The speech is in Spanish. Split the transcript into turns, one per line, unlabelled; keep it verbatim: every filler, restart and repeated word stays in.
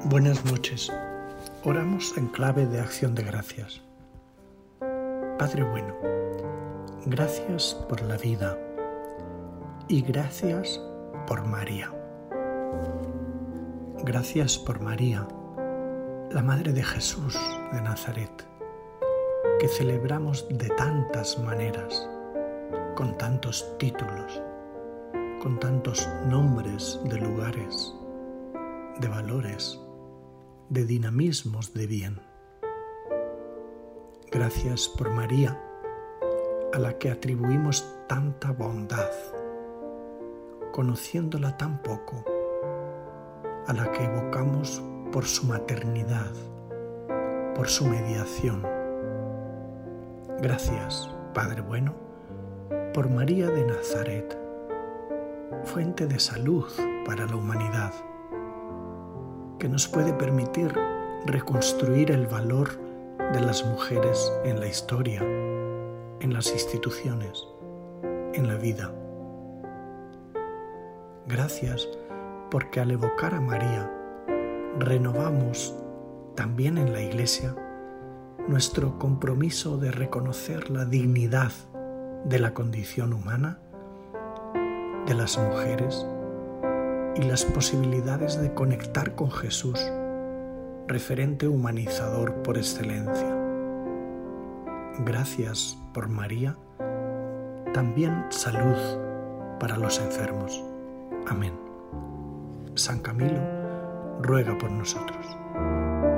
Buenas noches. Oramos en clave de acción de gracias. Padre bueno, gracias por la vida y gracias por María. Gracias por María, la Madre de Jesús de Nazaret, que celebramos de tantas maneras, con tantos títulos, con tantos nombres de lugares, de valores, de dinamismos de bien. Gracias por María, a la que atribuimos tanta bondad, conociéndola tan poco, a la que evocamos por su maternidad, por su mediación. Gracias, Padre bueno, por María de Nazaret, fuente de salud para la humanidad, que nos puede permitir reconstruir el valor de las mujeres en la historia, en las instituciones, en la vida. Gracias porque al evocar a María, renovamos también en la Iglesia nuestro compromiso de reconocer la dignidad de la condición humana, de las mujeres, y las posibilidades de conectar con Jesús, referente humanizador por excelencia. Gracias por María, también salud para los enfermos. Amén. San Camilo ruega por nosotros.